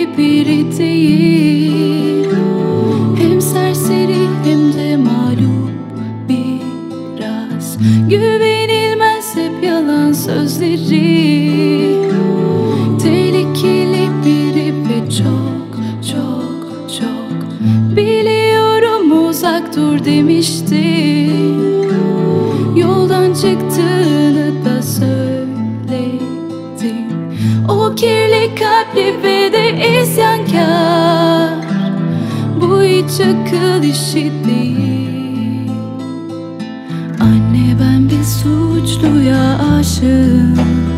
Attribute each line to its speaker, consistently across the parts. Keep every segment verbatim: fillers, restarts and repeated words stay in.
Speaker 1: biri değil. Hem serseri hem de mağlup biraz. Güvenilmez hep yalan sözleri. Tehlikeli biri ve çok çok çok. Biliyorum uzak dur demiştim. Yoldan çıktığını da söyledim. O kirli kalpli ve de isyankar. Bu hiç akıl işi değil. Anne ben bir suçluya aşığım.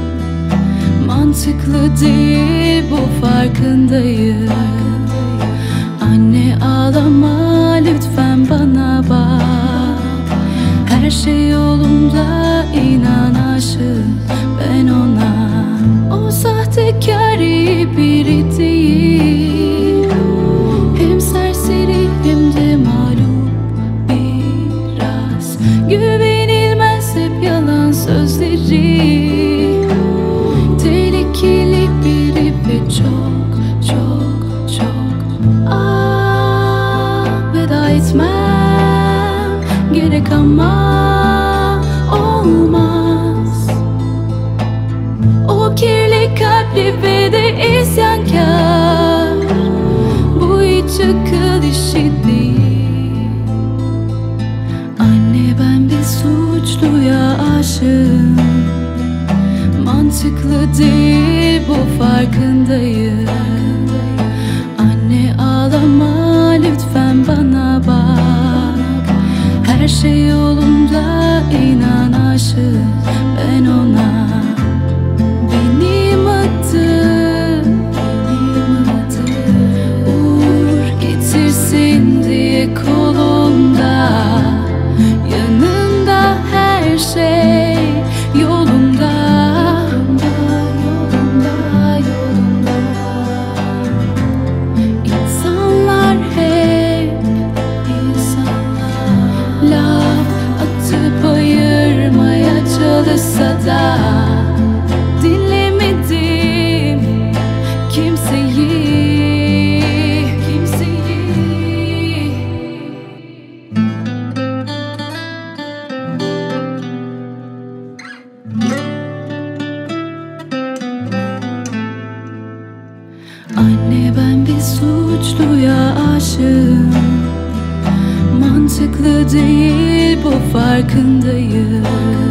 Speaker 1: Mantıklı değil bu farkındayım. Anne ağlama lütfen bana bak. Her şey yolunda inan aşığım ben ona. O sahtekar iyi biri değil. Hem serseri hem de mağlup biraz. Güvenilmez hep yalan sözleri. Tehlikeli biri ve çok çok çok. Ah veda etmem gerek ama olmaz. O kirli kalpli ve de isyankar. Bu hiç akıl işi değil. Anne ben bir suçluya aşığım. Mantıklı değil bu farkındayım. Anne ağlama lütfen bana bak. Her şey yolunda inan aşığım ben ona. Benim adım, benim adım uğur getirsin diye kolumda. Yanında her şey yolunda. Yolunda, yolunda. İnsanlar hep insanlar. Laf atıp ayırmaya çalışsa da dinlemedim kimseyi, kimseyi. Anne ben bir suçluya aşığım. Mantıklı değil bu farkındayım.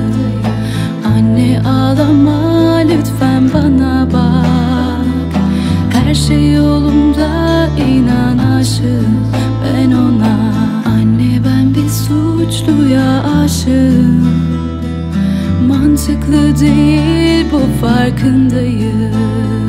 Speaker 1: Anne ağlama lütfen bana bak. Her şey yolunda inan aşığım ben ona. Anne ben bir suçluya aşığım. Mantıklı değil bu farkındayım.